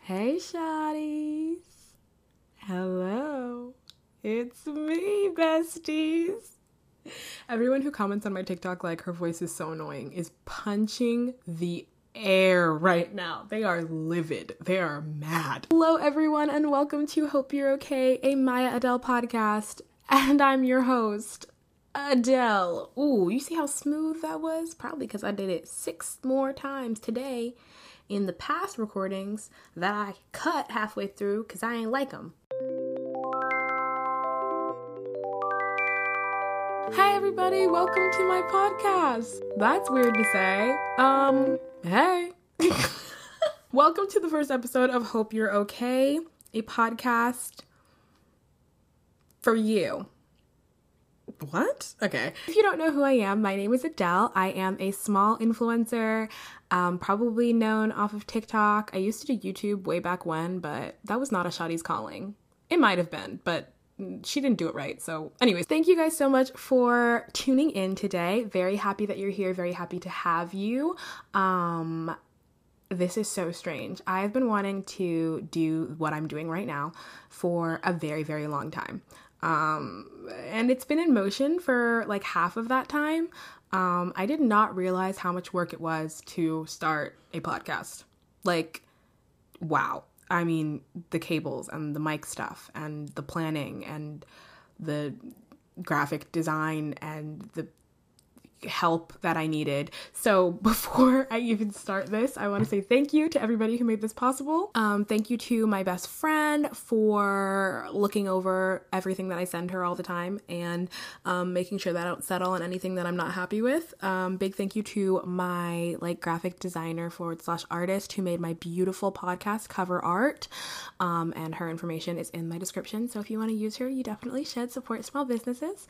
Hey, shawties. Hello. It's me, besties. Everyone who comments on my TikTok like her voice is so annoying is punching the air right now. They are livid. They are mad. Hello, everyone, and welcome to Hope You're Okay, a Maya Adele podcast. And I'm your host, Adele. Ooh, you see how smooth that was? Probably because I did it 6 more times today in the past recordings that I cut halfway through because I ain't like them. Hi everybody, welcome to my podcast. That's weird to say. Hey. Welcome to the first episode of Hope You're Okay, a podcast for you. What? Okay. If you don't know who I am, my name is Adele. I am a small influencer, probably known off of TikTok. I used to do YouTube way back when, but that was not a shawty's calling. It might have been, but she didn't do it right. So anyways, thank you guys so much for tuning in today. Very happy that you're here. Very happy to have you. This is so strange. I've been wanting to do what I'm doing right now for a very, very long time. And it's been in motion for like half of that time. I did not realize how much work it was to start a podcast. Like, wow. I mean, the cables and the mic stuff and the planning and the graphic design and the help that I needed. So before I even start this, I want to say thank you to everybody who made this possible. Thank you to my best friend for looking over everything that I send her all the time and making sure that I don't settle on anything that I'm not happy with. Big thank you to my graphic designer / artist who made my beautiful podcast cover art. And her information is in my description. So if you want to use her, you definitely should support small businesses.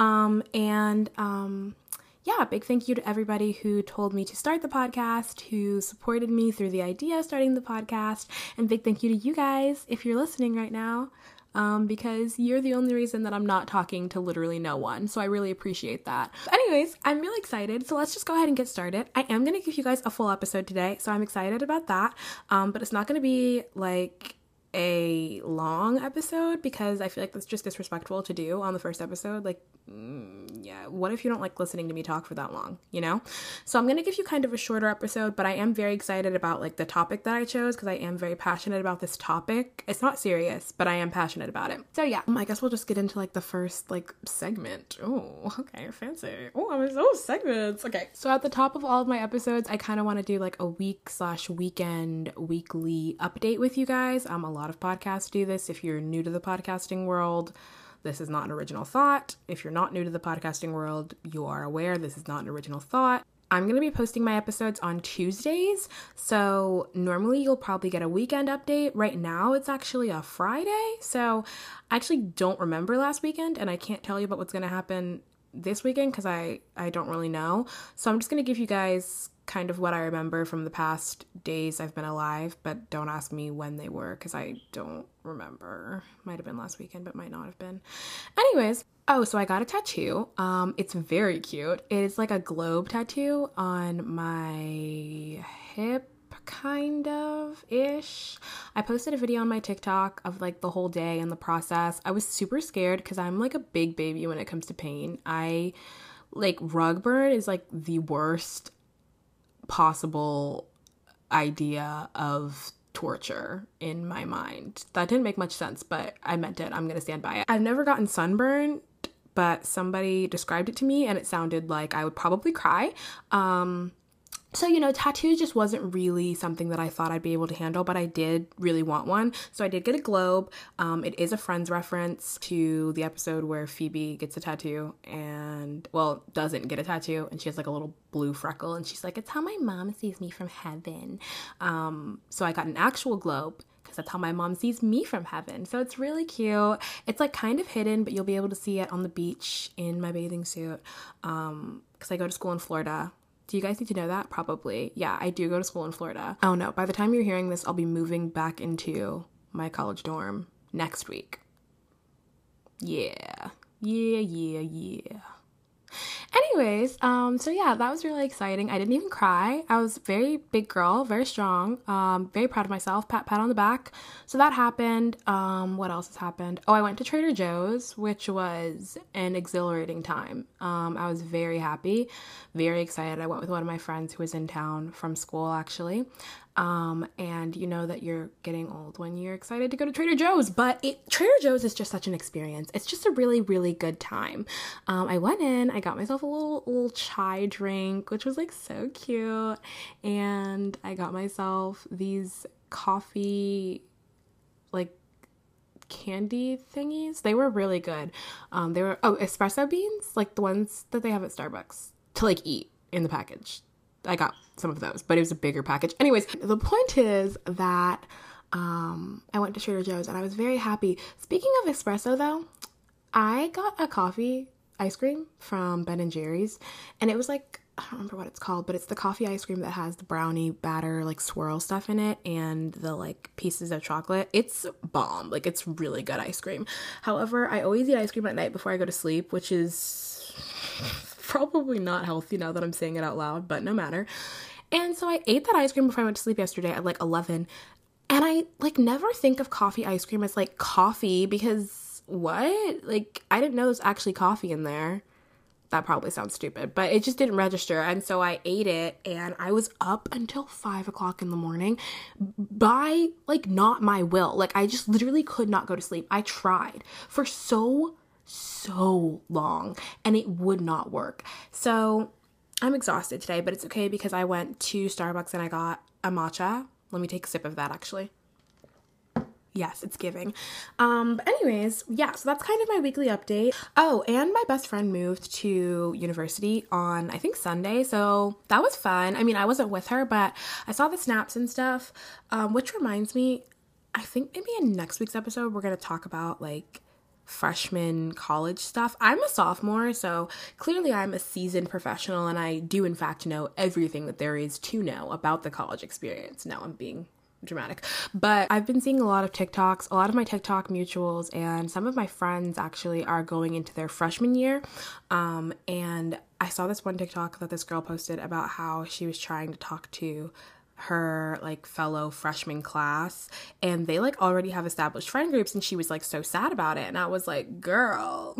Yeah, big thank you to everybody who told me to start the podcast, who supported me through the idea of starting the podcast, and big thank you to you guys if you're listening right now, because you're the only reason that I'm not talking to literally no one, so I really appreciate that. But anyways, I'm really excited, so let's just go ahead and get started. I am going to give you guys a full episode today, so I'm excited about that, but it's not going to be like a long episode because I feel like that's just disrespectful to do on the first episode. Yeah, what if you don't like listening to me talk for that long, you know? So I'm going to give you kind of a shorter episode, but I am very excited about the topic that I chose because I am very passionate about this topic. It's not serious, but I am passionate about it. So yeah, I guess we'll just get into the first segment. Oh, okay, fancy. Segments. Okay. So at the top of all of my episodes, I kind of want to do a week/weekend weekly update with you guys. A lot of podcasts do this. If you're new to the podcasting world, this is not an original thought. If you're not new to the podcasting world, you are aware this is not an original thought. I'm going to be posting my episodes on Tuesdays, so normally you'll probably get a weekend update. Right now, it's actually a Friday, so I actually don't remember last weekend, and I can't tell you about what's going to happen this weekend because I don't really know. So I'm just going to give you guys kind of what I remember from the past days I've been alive, but don't ask me when they were because I don't remember. Might have been last weekend, but might not have been. Anyways, so I got a tattoo. It's very cute. It is like a globe tattoo on my hip, kind of ish. I posted a video on my TikTok of the whole day and the process. I was super scared because I'm a big baby when it comes to pain. I rug burn is the worst possible idea of torture in my mind. That didn't make much sense, but I meant it. I'm gonna stand by it. I've never gotten sunburned, but somebody described it to me and it sounded like I would probably cry. So, tattoos just wasn't really something that I thought I'd be able to handle, but I did really want one. So I did get a globe. It is a Friends reference to the episode where Phoebe gets a tattoo and, doesn't get a tattoo. And she has a little blue freckle. And she's like, it's how my mom sees me from heaven. So I got an actual globe because that's how my mom sees me from heaven. So it's really cute. It's kind of hidden, but you'll be able to see it on the beach in my bathing suit because I go to school in Florida. Do you guys need to know that? Probably. Yeah, I do go to school in Florida. Oh no, by the time you're hearing this, I'll be moving back into my college dorm next week. Yeah. Anyways, so yeah, that was really exciting. I didn't even cry. I was very big girl, very strong, very proud of myself, pat on the back. So that happened. What else has happened? Oh, I went to Trader Joe's, which was an exhilarating time. I was very happy, very excited. I went with one of my friends who was in town from school, actually. And you know that you're getting old when you're excited to go to Trader Joe's, but Trader Joe's is just such an experience. It's just a really, really good time. I went in, I got myself a little chai drink, which was like so cute. And I got myself these coffee, like candy thingies. They were really good. They were, espresso beans, like the ones that they have at Starbucks to like eat in the package. I got some of those, but it was a bigger package. Anyways, the point is that I went to Trader Joe's and I was very happy. Speaking of espresso though, I got a coffee ice cream from Ben & Jerry's, and it was like, I don't remember what it's called, but it's the coffee ice cream that has the brownie batter, like swirl stuff in it and the like pieces of chocolate. It's bomb. Like it's really good ice cream. However, I always eat ice cream at night before I go to sleep, which is probably not healthy now that I'm saying it out loud, but no matter. And so I ate that ice cream before I went to sleep yesterday at like 11. And I like never think of coffee ice cream as like coffee because what? Like I didn't know there's actually coffee in there. That probably sounds stupid, but it just didn't register. And so I ate it and I was up until 5 o'clock in the morning by like not my will. Like I just literally could not go to sleep. I tried for so long and it would not work. So I'm exhausted today, but it's okay because I went to Starbucks and I got a matcha. Let me take a sip of that actually. Yes, it's giving. But anyways, yeah, so that's kind of my weekly update. Oh, and my best friend moved to university on, I think, Sunday. So that was fun. I mean, I wasn't with her, but I saw the snaps and stuff, which reminds me, I think maybe in next week's episode, we're going to talk about like freshman college stuff. I'm a sophomore, so clearly I'm a seasoned professional and I do in fact know everything that there is to know about the college experience. No, I'm being dramatic, but I've been seeing a lot of TikToks, a lot of my TikTok mutuals, and some of my friends actually are going into their freshman year. And I saw this one TikTok that this girl posted about how she was trying to talk to her like fellow freshman class and they like already have established friend groups, and she was like so sad about it. And I was like, girl,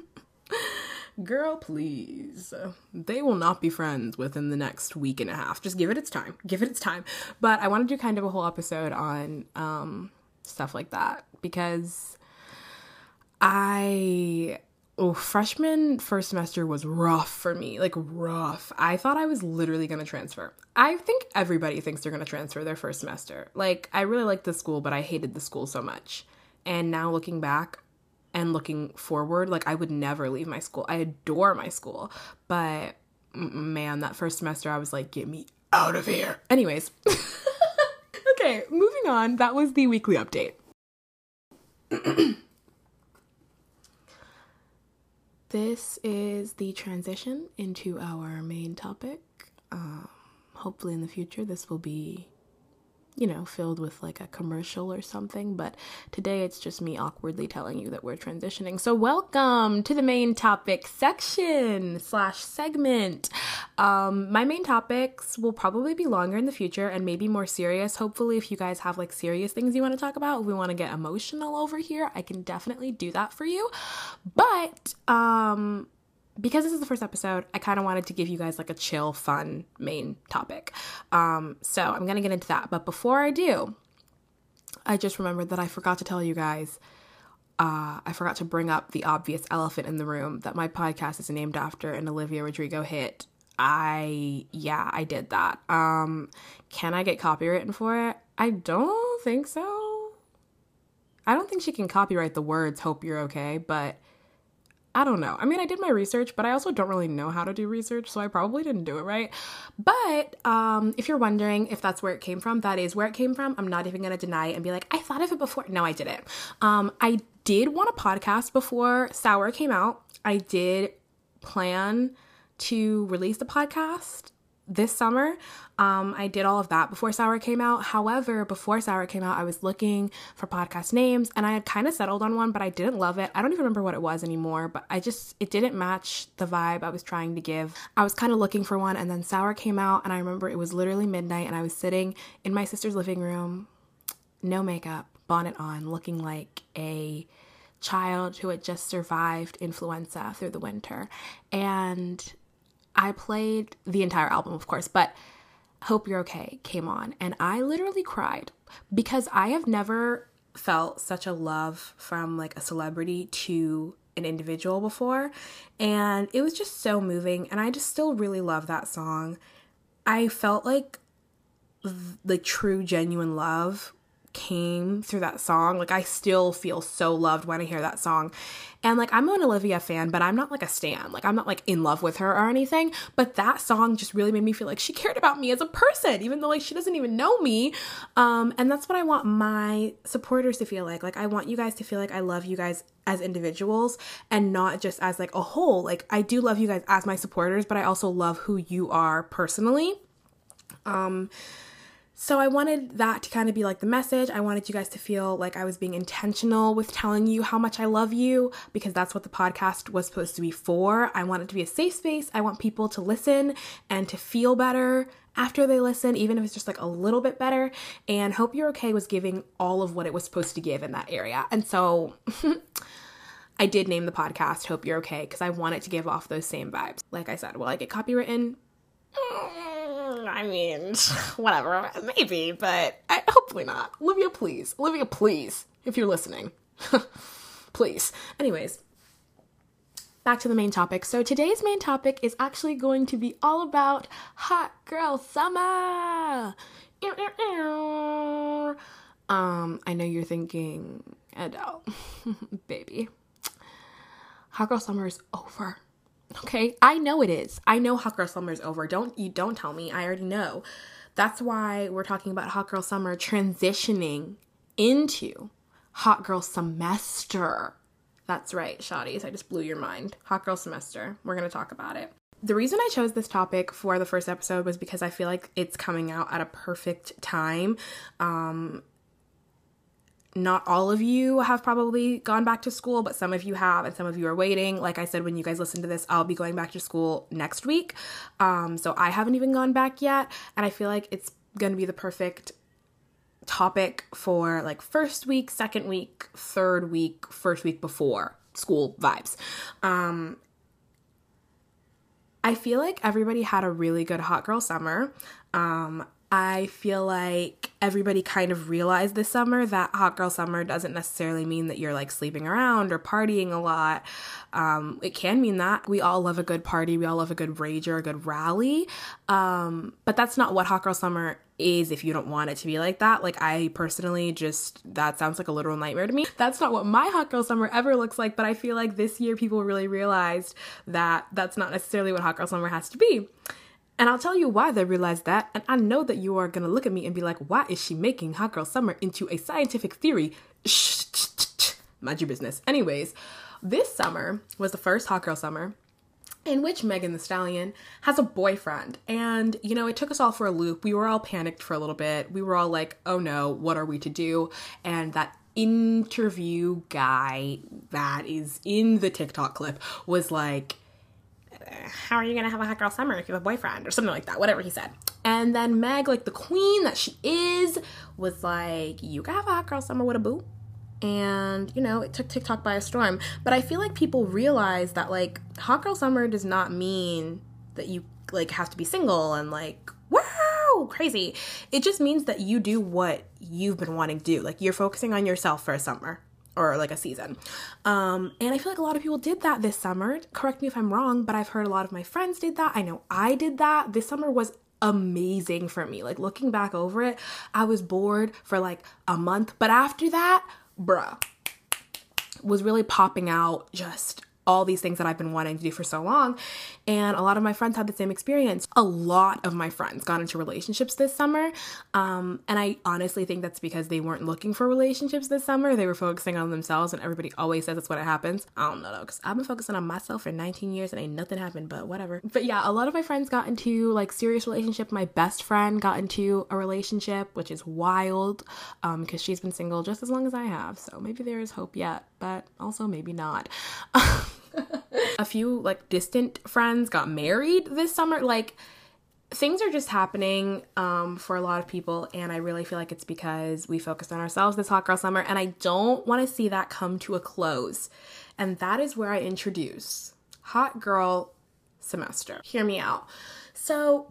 please. They will not be friends within the next week and a half. Just give it its time. But I want to do kind of a whole episode on stuff like that because freshman first semester was rough for me, like rough. I thought I was literally going to transfer. I think everybody thinks they're going to transfer their first semester. Like, I really liked the school, but I hated the school so much. And now looking back and looking forward, like I would never leave my school. I adore my school, but man, that first semester I was like, get me out of here. Anyways, okay, moving on. That was the weekly update. This is the transition into our main topic. Hopefully in the future this will be, filled with like a commercial or something, but today it's just me awkwardly telling you that we're transitioning. So welcome to the main topic section / segment. My main topics will probably be longer in the future and maybe more serious. Hopefully if you guys have like serious things you want to talk about, if we want to get emotional over here, I can definitely do that for you. But, because this is the first episode, I kind of wanted to give you guys like a chill, fun main topic. So I'm going to get into that. But before I do, I just remembered that I forgot to tell you guys, I forgot to bring up the obvious elephant in the room that my podcast is named after an Olivia Rodrigo hit. I did that. Can I get copywritten for it? I don't think so. I don't think she can copyright the words, "Hope You're Okay," but I don't know. I mean, I did my research, but I also don't really know how to do research, so I probably didn't do it right. But if you're wondering if that's where it came from, that is where it came from. I'm not even going to deny it and be like, I thought of it before. No, I didn't. I did want a podcast before Sour came out. I did plan to release the podcast this summer, I did all of that before Sour came out. However, before Sour came out, I was looking for podcast names and I had kind of settled on one, but I didn't love it. I don't even remember what it was anymore, but it didn't match the vibe I was trying to give. I was kind of looking for one, and then Sour came out, and I remember it was literally midnight and I was sitting in my sister's living room, no makeup, bonnet on, looking like a child who had just survived influenza through the winter. And I played the entire album, of course, but Hope You're Okay came on, and I literally cried because I have never felt such a love from like a celebrity to an individual before, and it was just so moving, and I just still really love that song. I felt like true, genuine love came through that song. Like, I still feel so loved when I hear that song. And like, I'm an Olivia fan, but I'm not like a stan. Like, I'm not like in love with her or anything, but that song just really made me feel like she cared about me as a person, even though like she doesn't even know me. And that's what I want my supporters to feel like. Like, I want you guys to feel like I love you guys as individuals and not just as like a whole. Like, I do love you guys as my supporters, but I also love who you are personally. So I wanted that to kind of be like the message. I wanted you guys to feel like I was being intentional with telling you how much I love you, because that's what the podcast was supposed to be for. I want it to be a safe space. I want people to listen and to feel better after they listen, even if it's just like a little bit better. And Hope You're Okay was giving all of what it was supposed to give in that area. And so I did name the podcast Hope You're Okay because I want it to give off those same vibes. Like I said, will I get copywritten? I mean, whatever, maybe, but hopefully not. Olivia, please, if you're listening, please. Anyways, back to the main topic. So today's main topic is actually going to be all about Hot Girl Summer. I know you're thinking, Adele, baby, Hot Girl Summer is over. Okay, I know it is. I know Hot Girl Summer is over. Don't tell me. I already know. That's why we're talking about Hot Girl Summer transitioning into Hot Girl Semester. That's right, shawties. I just blew your mind. Hot Girl Semester. We're going to talk about it. The reason I chose this topic for the first episode was because I feel like it's coming out at a perfect time. Not all of you have probably gone back to school, but some of you have, and some of you are waiting. Like I said, when you guys listen to this, I'll be going back to school next week. So I haven't even gone back yet. And I feel like it's going to be the perfect topic for like first week, second week, third week, first week before school vibes. I feel like everybody had a really good Hot Girl Summer. I feel like everybody kind of realized this summer that Hot Girl Summer doesn't necessarily mean that you're like sleeping around or partying a lot. It can mean that. We all love a good party. We all love a good rage or a good rally. But that's not what Hot Girl Summer is if you don't want it to be like that. Like, I personally that sounds like a literal nightmare to me. That's not what my Hot Girl Summer ever looks like, but I feel like this year people really realized that that's not necessarily what Hot Girl Summer has to be. And I'll tell you why they realized that, and I know that you are going to look at me and be like, why is she making Hot Girl Summer into a scientific theory? Mind your business. Anyways, this summer was the first Hot Girl Summer in which Megan Thee Stallion has a boyfriend. And, you know, it took us all for a loop. We were all panicked for a little bit. We were all like, oh no, what are we to do? And that interview guy that is in the TikTok clip was like, how are you gonna have a hot girl summer if you have a boyfriend, or something like that, whatever he said. And then Meg, like the queen that she is, was like, you can have a hot girl summer with a boo. And, you know, it took TikTok by a storm. But I feel like people realize that, like, hot girl summer does not mean that you, like, have to be single and, like, wow, crazy. It just means that you do what you've been wanting to do. Like, you're focusing on yourself for a summer. Or like a season. And I feel like a lot of people did that this summer. Correct me if I'm wrong, but I've heard a lot of my friends did that. I know I did that. This summer was amazing for me. Like, looking back over it, I was bored for like a month. But after that, was really popping out just all these things that I've been wanting to do for so long. And a lot of my friends had the same experience. A lot of my friends got into relationships this summer. And I honestly think that's because they weren't looking for relationships this summer. They were focusing on themselves, and everybody always says that's what happens. I don't know though, because I've been focusing on myself for 19 years and ain't nothing happened, but whatever. But yeah, a lot of my friends got into like serious relationship. My best friend got into a relationship, which is wild, because she's been single just as long as I have. So maybe there is hope yet, but also maybe not. A few like distant friends got married this summer. Like, things are just happening for a lot of people, and I really feel like it's because we focused on ourselves this hot girl summer, and I don't want to see that come to a close. And that is where I introduce hot girl semester. Hear me out. So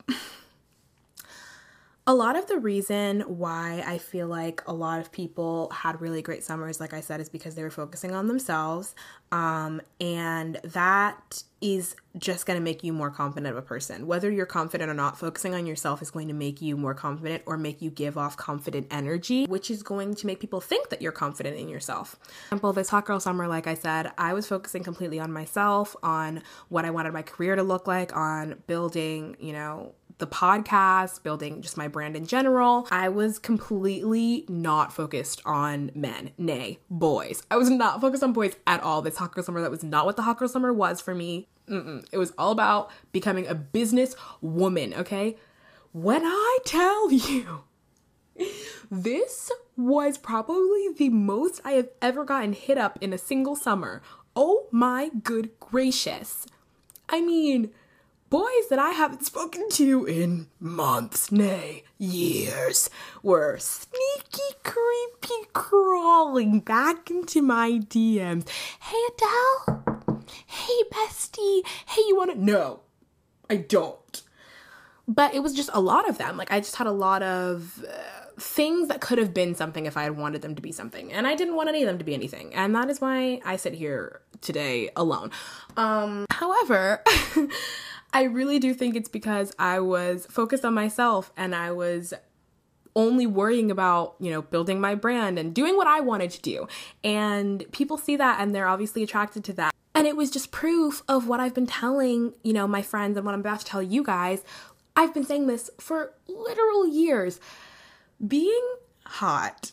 a lot of the reason why I feel like a lot of people had really great summers, like I said, is because they were focusing on themselves. And that is just going to make you more confident of a person. Whether you're confident or not, focusing on yourself is going to make you more confident or make you give off confident energy, which is going to make people think that you're confident in yourself. For example, this hot girl summer, like I said, I was focusing completely on myself, on what I wanted my career to look like, on building, the podcast, building just my brand in general. I was completely not focused on men, nay, boys. I was not focused on boys at all this hot girl summer. That was not what the hot girl summer was for me. It was all about becoming a business woman, okay? When I tell you, this was probably the most I have ever gotten hit up in a single summer. Oh my good gracious. I mean, boys that I haven't spoken to in months, nay, years, were sneaky, creepy crawling back into my DMs. Hey, Adele. Hey, bestie. Hey, you want to? No, I don't. But it was just a lot of them. Like, I just had a lot of things that could have been something if I had wanted them to be something. And I didn't want any of them to be anything. And that is why I sit here today alone. However, I really do think it's because I was focused on myself, and I was only worrying about, building my brand and doing what I wanted to do. And people see that, and they're obviously attracted to that. And it was just proof of what I've been telling, my friends, and what I'm about to tell you guys. I've been saying this for literal years. Being hot,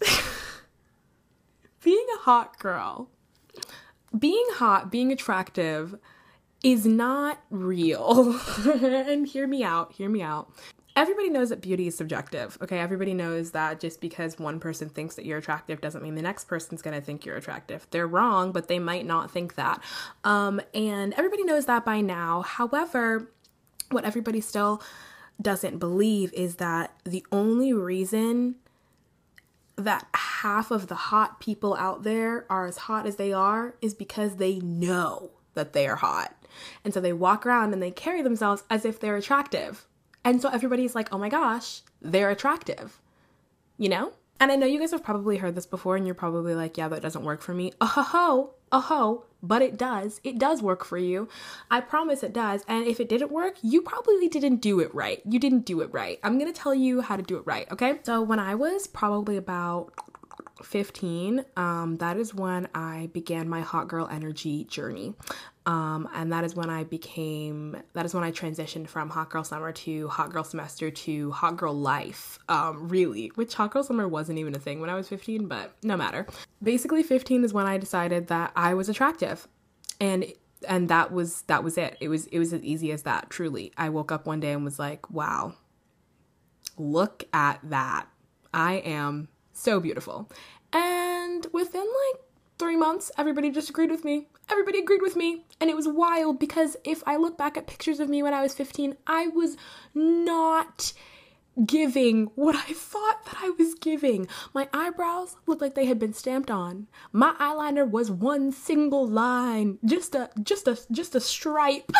being a hot girl, being hot, being attractive is not real. And hear me out. Everybody knows that beauty is subjective, okay? Everybody knows that just because one person thinks that you're attractive doesn't mean the next person's gonna think you're attractive. They're wrong, but they might not think that. And everybody knows that by now. However, what everybody still doesn't believe is that the only reason that half of the hot people out there are as hot as they are is because they know that they are hot. And so they walk around and they carry themselves as if they're attractive. And so everybody's like, oh my gosh, they're attractive, And I know you guys have probably heard this before, and you're probably like, yeah, that doesn't work for me. But it does. It does work for you. I promise it does. And if it didn't work, you probably didn't do it right. You didn't do it right. I'm going to tell you how to do it right, okay? So when I was probably about 15, that is when I began my hot girl energy journey. And that is when I transitioned from hot girl summer to hot girl semester to hot girl life, really, which hot girl summer wasn't even a thing when I was 15, but no matter. Basically 15 is when I decided that I was attractive, and that was it. It was as easy as that, truly. I woke up one day and was like, wow, look at that. I am so beautiful. And within 3 months, everybody just agreed with me. Everybody agreed with me. And it was wild because if I look back at pictures of me when I was 15, I was not giving what I thought that I was giving. My eyebrows looked like they had been stamped on. My eyeliner was one single line. Just a stripe.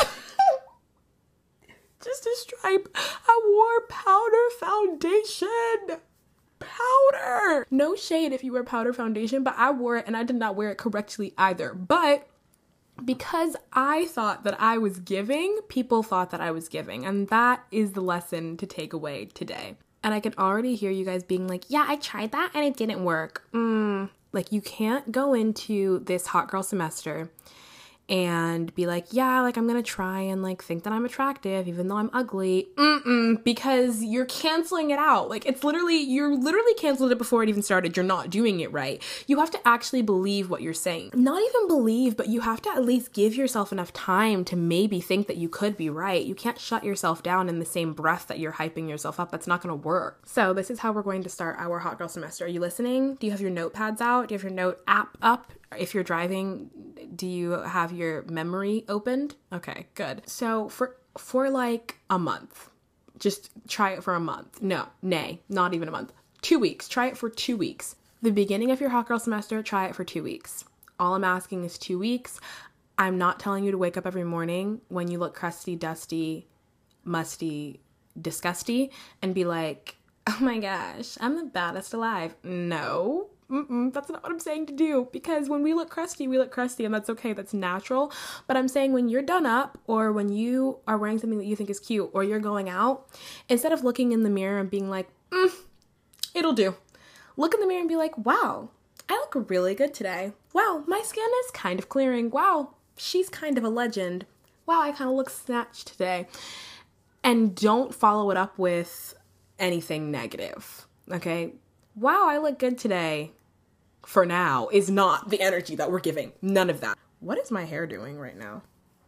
Just a stripe. I wore powder foundation. Powder! No shade if you wear powder foundation, but I wore it and I did not wear it correctly either. But because I thought that I was giving, people thought that I was giving. And that is the lesson to take away today. And I can already hear you guys being like, yeah, I tried that and it didn't work. You can't go into this hot girl semester and be like, yeah, like I'm gonna try and like think that I'm attractive even though I'm ugly. Because you're canceling it out. Like you're literally canceled it before it even started. You're not doing it right. You have to actually believe what you're saying. Not even believe, but you have to at least give yourself enough time to maybe think that you could be right. You can't shut yourself down in the same breath that you're hyping yourself up. That's not gonna work. So this is how we're going to start our Hot Girl semester. Are you listening? Do you have your notepads out? Do you have your note app up? If you're driving, do you have your memory opened? Okay, good. So for like a month, just try it for a month. Not even a month. 2 weeks. Try it for 2 weeks. The beginning of your Hot Girl semester, try it for 2 weeks. All I'm asking is 2 weeks. I'm not telling you to wake up every morning when you look crusty, dusty, musty, disgusty, and be like, oh my gosh, I'm the baddest alive. No. That's not what I'm saying to do, because when we look crusty, and that's okay. That's natural. But I'm saying when you're done up, or when you are wearing something that you think is cute, or you're going out, instead of looking in the mirror and being like, it'll do. Look in the mirror and be like, wow, I look really good today. Wow, my skin is kind of clearing. Wow, she's kind of a legend. Wow, I kind of look snatched today. And don't follow it up with anything negative, okay? Wow, I look good today. For now, is not the energy that we're giving. None of that. What is my hair doing right now?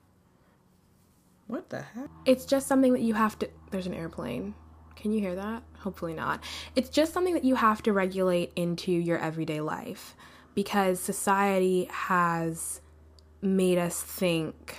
What the heck? It's just something that you have to... There's an airplane. Can you hear that? Hopefully not. It's just something that you have to regulate into your everyday life, because society has made us think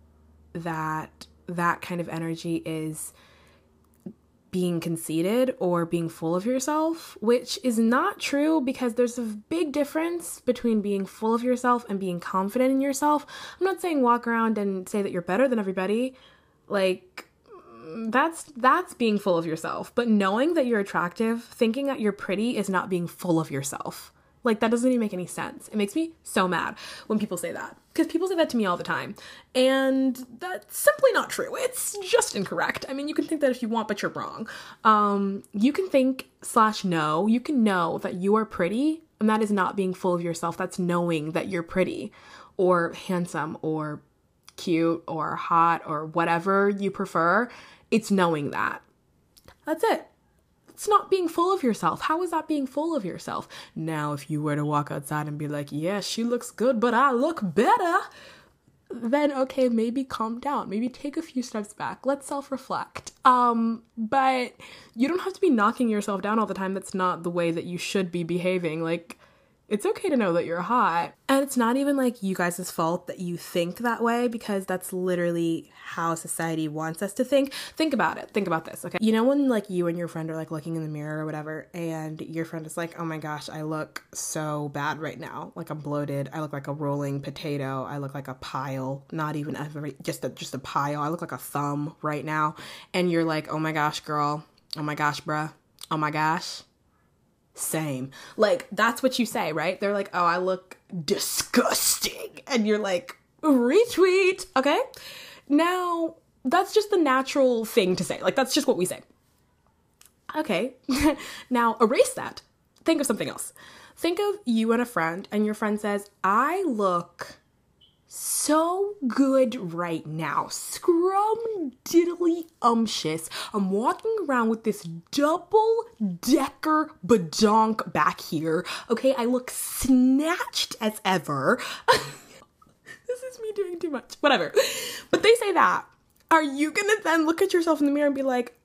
that that kind of energy is being conceited or being full of yourself, which is not true, because there's a big difference between being full of yourself and being confident in yourself. I'm not saying walk around and say that you're better than everybody. Like, that's being full of yourself. But knowing that you're attractive, thinking that you're pretty, is not being full of yourself. Like, that doesn't even make any sense. It makes me so mad when people say that, because people say that to me all the time, and that's simply not true. It's just incorrect. I mean, you can think that if you want, but you're wrong. You can think / know, you can know that you are pretty, and that is not being full of yourself. That's knowing that you're pretty or handsome or cute or hot or whatever you prefer. It's knowing that. That's it. It's not being full of yourself. How is that being full of yourself? Now, if you were to walk outside and be like, yeah, she looks good, but I look better, then okay, maybe calm down. Maybe take a few steps back. Let's self-reflect. But you don't have to be knocking yourself down all the time. That's not the way that you should be behaving. Like, it's okay to know that you're hot. And it's not even like you guys' fault that you think that way, because that's literally how society wants us to think. Think about it. Think about this, okay? You know when like you and your friend are like looking in the mirror or whatever, and your friend is like, oh my gosh, I look so bad right now. Like, I'm bloated. I look like a rolling potato. I look like a pile. Not even just a pile. I look like a thumb right now. And you're like, oh my gosh, girl. Oh my gosh, bruh. Oh my gosh. Same. Like, that's what you say, right? They're like, oh, I look disgusting. And you're like, retweet. Okay? Now, that's just the natural thing to say. Like, that's just what we say. Okay. Now, erase that. Think of something else. Think of you and a friend, and your friend says, I look so good right now. Scrum-diddly-umptious. I'm walking around with this double-decker badonk back here. Okay, I look snatched as ever. This is me doing too much. Whatever. But they say that. Are you gonna then look at yourself in the mirror and be like,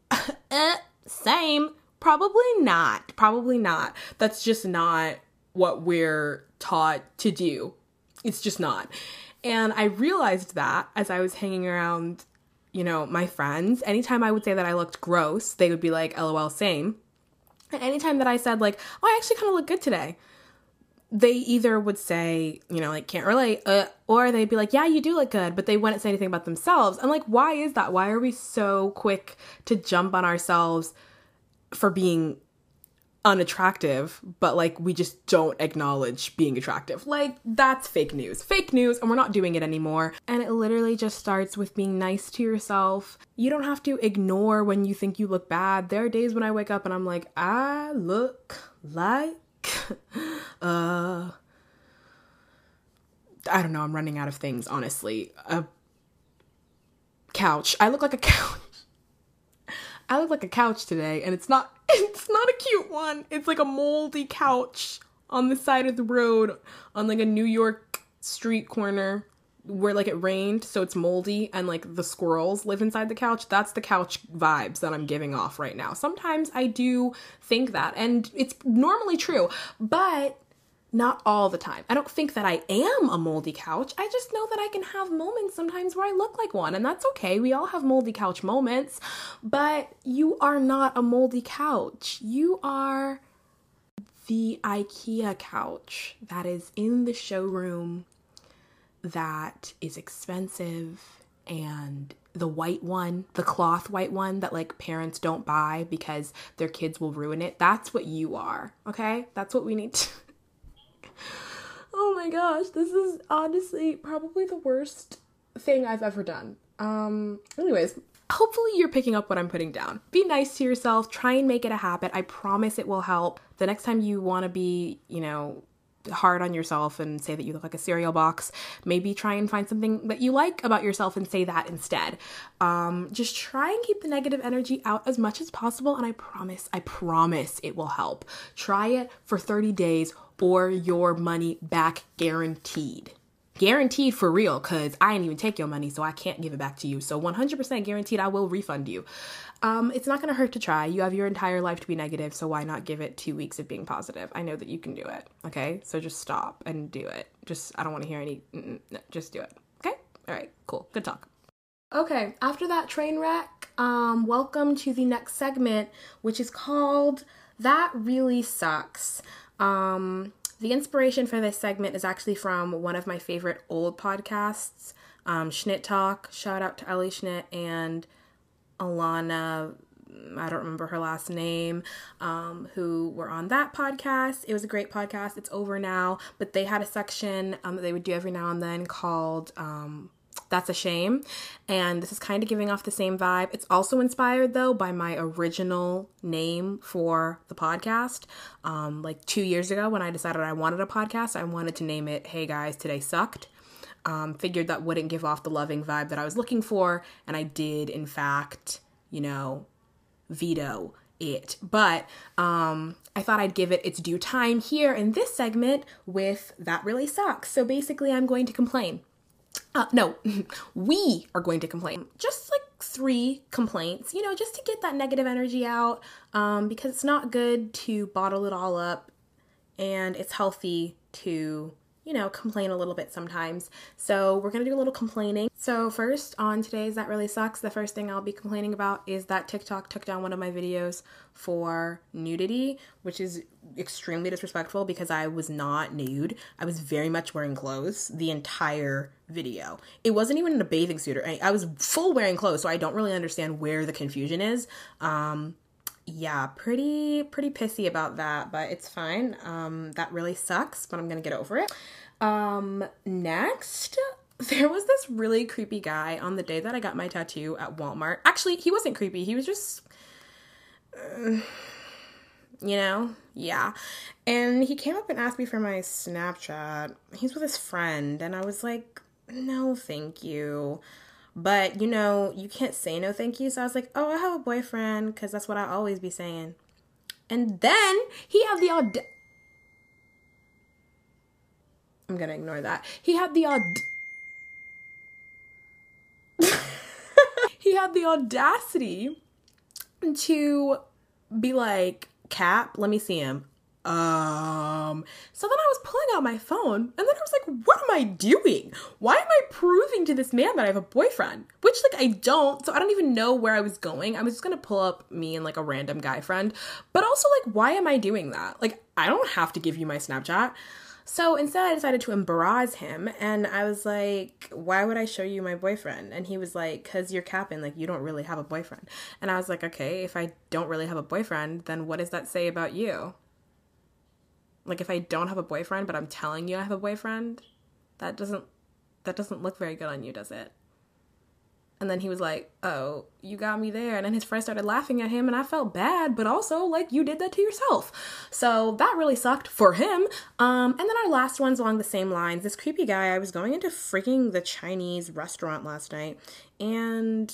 same? Probably not. Probably not. That's just not what we're taught to do. It's just not. And I realized that as I was hanging around, you know, my friends. Anytime I would say that I looked gross, they would be like, LOL, same. And anytime that I said like, oh, I actually kind of look good today, they either would say, you know, like, can't relate, or they'd be like, yeah, you do look good, but they wouldn't say anything about themselves. I'm like, why is that? Why are we so quick to jump on ourselves for being unattractive, but like we just don't acknowledge being attractive? Like, that's fake news, and we're not doing it anymore. And it literally just starts with being nice to yourself. You don't have to ignore when you think you look bad. There are days when I wake up and I'm like, I look like I I don't know, I'm running out of things, honestly. A couch. I look like a couch. I look like a couch today, and it's not a cute one. It's like a moldy couch on the side of the road on like a New York street corner where like it rained, so it's moldy, and like the squirrels live inside the couch. That's the couch vibes that I'm giving off right now. Sometimes I do think that, and it's normally true, but not all the time. I don't think that I am a moldy couch. I just know that I can have moments sometimes where I look like one, and that's okay. We all have moldy couch moments, but you are not a moldy couch. You are the IKEA couch that is in the showroom that is expensive, and the white one, the cloth white one that like parents don't buy because their kids will ruin it. That's what you are, okay? That's what we need to... Oh my gosh, this is honestly probably the worst thing I've ever done. Anyways, hopefully you're picking up what I'm putting down. Be nice to yourself. Try and make it a habit. I promise it will help. The next time you want to be, hard on yourself and say that you look like a cereal box, maybe try and find something that you like about yourself and say that instead. Just try and keep the negative energy out as much as possible, and I promise it will help. Try it for 30 days or your money back guaranteed. Guaranteed for real, because I didn't even take your money, so I can't give it back to you. So 100% guaranteed I will refund you. It's not going to hurt to try. You have your entire life to be negative, so why not give it 2 weeks of being positive? I know that you can do it, okay? So just stop and do it. I don't want to hear any, just do it, okay? All right, cool, good talk. Okay, after that train wreck, welcome to the next segment, which is called That Really Sucks. The inspiration for this segment is actually from one of my favorite old podcasts, Schnitt Talk. Shout out to Ellie Schnitt and Alana, I don't remember her last name, who were on that podcast. It was a great podcast. It's over now, but they had a section that they would do every now and then called That's a Shame, and this is kind of giving off the same vibe. It's also inspired, though, by my original name for the podcast. Like 2 years ago when I decided I wanted a podcast, I wanted to name it Hey Guys, Today Sucked. Figured that wouldn't give off the loving vibe that I was looking for, and I did, in fact, veto it. But I thought I'd give it its due time here in this segment with That Really Sucks. So basically, I'm going to complain. No, we are going to complain. Just like 3 complaints, just to get that negative energy out, because it's not good to bottle it all up, and it's healthy to, complain a little bit sometimes. So we're going to do a little complaining. So first, on today's That Really Sucks, the first thing I'll be complaining about is that TikTok took down one of my videos for nudity, which is extremely disrespectful because I was not nude. I was very much wearing clothes the entire video. It wasn't even in a bathing suit, or I was full wearing clothes, so I don't really understand where the confusion is. Yeah, pretty pissy about that, but it's fine. That really sucks, but I'm gonna get over it. Next, there was this really creepy guy on the day that I got my tattoo at Walmart. Actually, he wasn't creepy. He was just, yeah. And he came up and asked me for my Snapchat. He's with his friend, and I was like, no, thank you. But, you can't say no thank you. So I was like, oh, I have a boyfriend, because that's what I always be saying. And then he had the I'm going to ignore that. He had the he had the audacity to be like, Cap, let me see him. So then I was pulling out my phone, and then I was like, what am I doing? Why am I proving to this man that I have a boyfriend? Which, I don't, so I don't even know where I was going. I was just gonna pull up me and, a random guy friend, but also, why am I doing that? I don't have to give you my Snapchat. So instead I decided to embarrass him, and I was like, why would I show you my boyfriend? And he was like, cause you're capping, you don't really have a boyfriend. And I was like, okay, if I don't really have a boyfriend, then what does that say about you? If I don't have a boyfriend, but I'm telling you I have a boyfriend, that doesn't look very good on you, does it? And then he was like, oh, you got me there. And then his friend started laughing at him, and I felt bad, but also, like, you did that to yourself. So that really sucked for him. And then our last one's along the same lines. This creepy guy, I was going into freaking the Chinese restaurant last night, and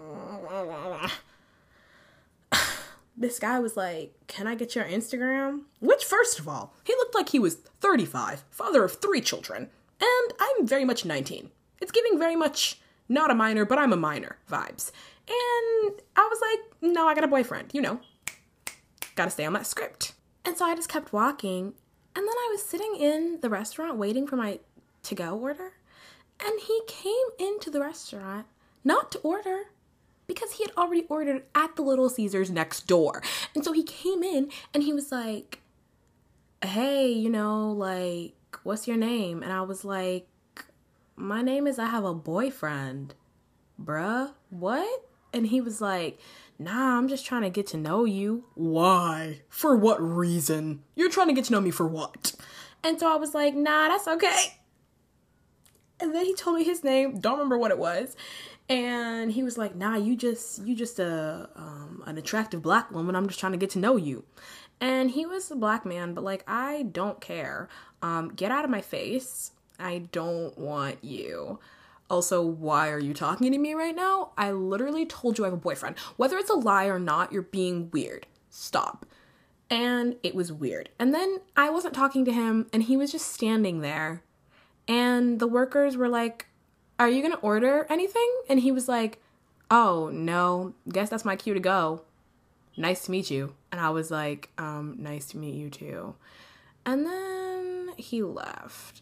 this guy was like, can I get your Instagram? Which, first of all, he looked like he was 35, father of 3 children, and I'm very much 19. It's giving very much not a minor, but I'm a minor vibes. And I was like, no, I got a boyfriend, gotta stay on that script. And so I just kept walking, and then I was sitting in the restaurant waiting for my to-go order, and he came into the restaurant not to order, because he had already ordered at the Little Caesars next door. And so he came in and he was like, hey, like, what's your name? And I was like, my name is I have a boyfriend. Bruh, what? And he was like, nah, I'm just trying to get to know you. Why? For what reason? You're trying to get to know me for what? And so I was like, nah, that's okay. And then he told me his name, don't remember what it was. And he was like, nah, you just an attractive black woman. I'm just trying to get to know you. And he was a black man, but like, I don't care. Get out of my face. I don't want you. Also, why are you talking to me right now? I literally told you I have a boyfriend. Whether it's a lie or not, you're being weird. Stop. And it was weird. And then I wasn't talking to him, and he was just standing there. And the workers were like, are you gonna order anything? And he was like, oh, no, guess that's my cue to go. Nice to meet you. And I was like, nice to meet you too. And then he left.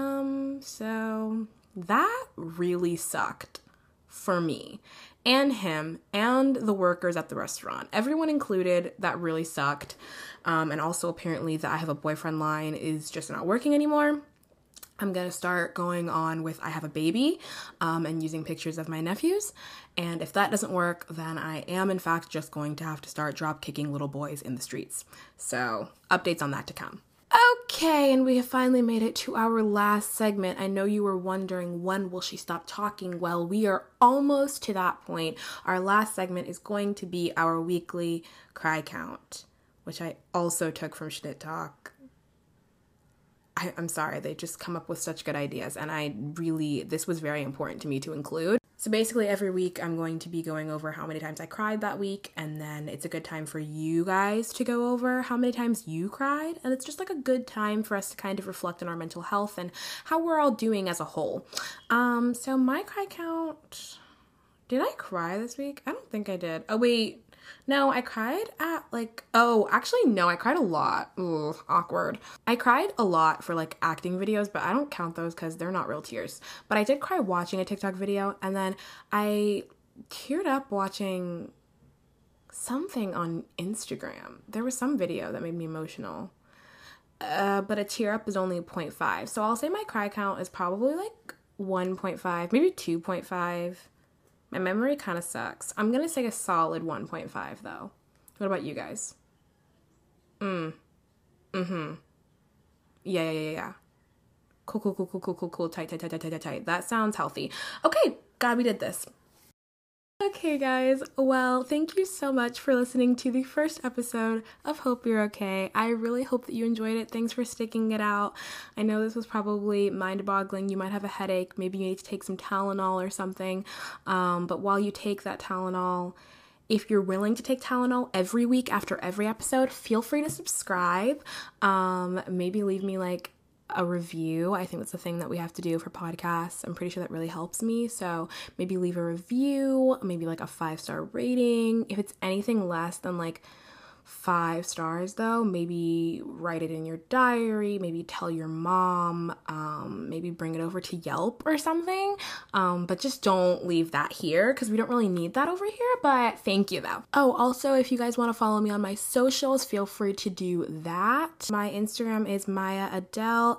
So that really sucked for me and him and the workers at the restaurant. Everyone included, that really sucked. And also apparently the I have a boyfriend line is just not working anymore. I'm going to start going on with I have a baby and using pictures of my nephews. And if that doesn't work, then I am in fact just going to have to start drop kicking little boys in the streets. So updates on that to come. Okay, and we have finally made it to our last segment. I know you were wondering, when will she stop talking? Well, we are almost to that point. Our last segment is going to be our weekly cry count, which I also took from Schnitt Talk. I'm sorry, they just come up with such good ideas, and this was very important to me to include. So basically every week I'm going to be going over how many times I cried that week, and then it's a good time for you guys to go over how many times you cried, and it's just like a good time for us to kind of reflect on our mental health and how we're all doing as a whole. So my cry count, did I cry this week? I don't think I did. Oh wait, no, I cried at I cried a lot. Ooh, awkward. I cried a lot for like acting videos, but I don't count those because they're not real tears. But I did cry watching a TikTok video, and then I teared up watching something on Instagram. There was some video that made me emotional. But a tear up is only 0.5. So I'll say my cry count is probably like 1.5, maybe 2.5. My memory kind of sucks. I'm going to say a solid 1.5 though. What about you guys? Yeah. Cool. Tight. That sounds healthy. Okay, God, we did this. Okay, guys. Well, thank you so much for listening to the first episode of Hope You're Okay. I really hope that you enjoyed it. Thanks for sticking it out. I know this was probably mind-boggling. You might have a headache. Maybe you need to take some Tylenol or something. But while you take that Tylenol, if you're willing to take Tylenol every week after every episode, feel free to subscribe. Maybe leave me like a review. I think that's the thing that we have to do for podcasts. I'm pretty sure that really helps me. So maybe leave a review, maybe like a 5-star rating. If it's anything less than like 5 stars though, maybe write it in your diary, maybe tell your mom, maybe bring it over to Yelp or something. But just don't leave that here because we don't really need that over here, but thank you though. Oh, also, if you guys want to follow me on my socials, feel free to do that. My Instagram is Maya Adele,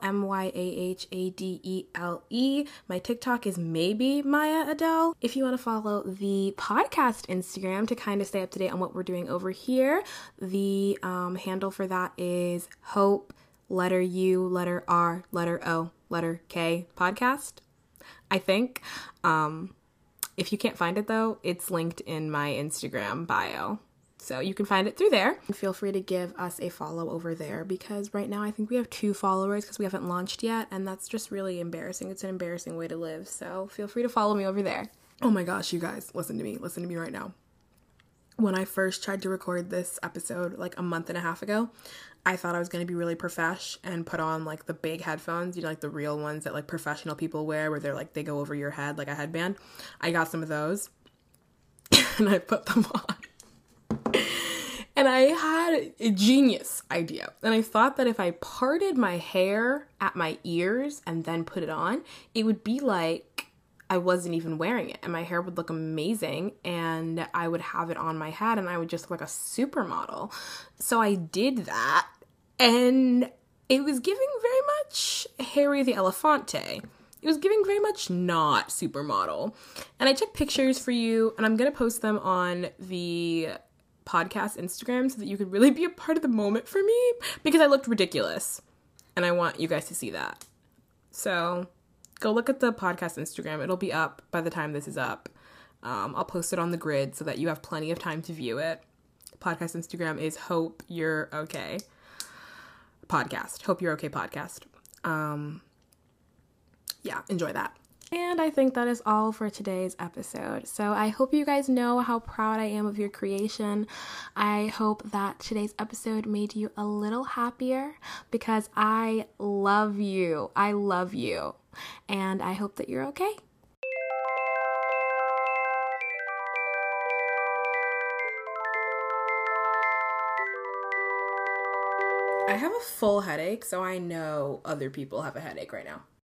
MyahAdele. My TikTok is maybe Maya Adele. If you want to follow the podcast Instagram to kind of stay up to date on what we're doing over here, the handle for that is Hope, letter U, letter R, letter O, letter K podcast, I think. If you can't find it though, it's linked in my Instagram bio. So you can find it through there. And feel free to give us a follow over there because right now I think we have 2 followers because we haven't launched yet, and that's just really embarrassing. It's an embarrassing way to live. So feel free to follow me over there. Oh my gosh, you guys, listen to me right now. When I first tried to record this episode like a month and a half ago, I thought I was going to be really profesh and put on like the big headphones, you know, like the real ones that like professional people wear where they're like, they go over your head like a headband. I got some of those and I put them on. And I had a genius idea. And I thought that if I parted my hair at my ears and then put it on, it would be like I wasn't even wearing it. And my hair would look amazing. And I would have it on my head and I would just look like a supermodel. So I did that. And it was giving very much Harry the Elefante. It was giving very much not supermodel. And I took pictures for you. And I'm going to post them on the podcast Instagram so that you could really be a part of the moment for me because I looked ridiculous and I want you guys to see that. So go look at the podcast Instagram. It'll be up by the time this is up. I'll post it on the grid so that you have plenty of time to view it. Podcast Instagram is Hope You're Okay Podcast. Hope You're Okay Podcast. Yeah, enjoy that. And I think that is all for today's episode. So I hope you guys know how proud I am of your creation. I hope that today's episode made you a little happier because I love you. I love you. And I hope that you're okay. I have a full headache, so I know other people have a headache right now.